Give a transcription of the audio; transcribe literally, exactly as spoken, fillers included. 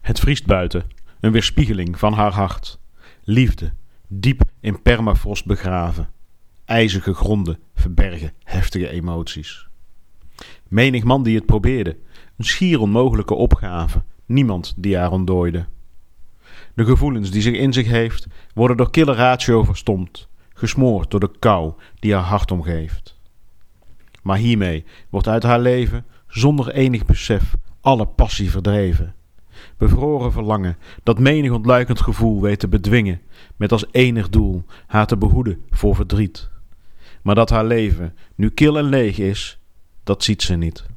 Het vriest buiten, een weerspiegeling van haar hart. Liefde, diep in permafrost begraven. IJzige gronden verbergen heftige emoties. Menig man die het probeerde, een schier onmogelijke opgave, niemand die haar ontdooide. De gevoelens die zich in zich heeft, worden door kille ratio verstomd, gesmoord door de kou die haar hart omgeeft. Maar hiermee wordt uit haar leven, zonder enig besef, alle passie verdreven. Bevroren verlangen, dat menig ontluikend gevoel weet te bedwingen, met als enig doel haar te behoeden voor verdriet. Maar dat haar leven nu kil en leeg is, dat ziet ze niet.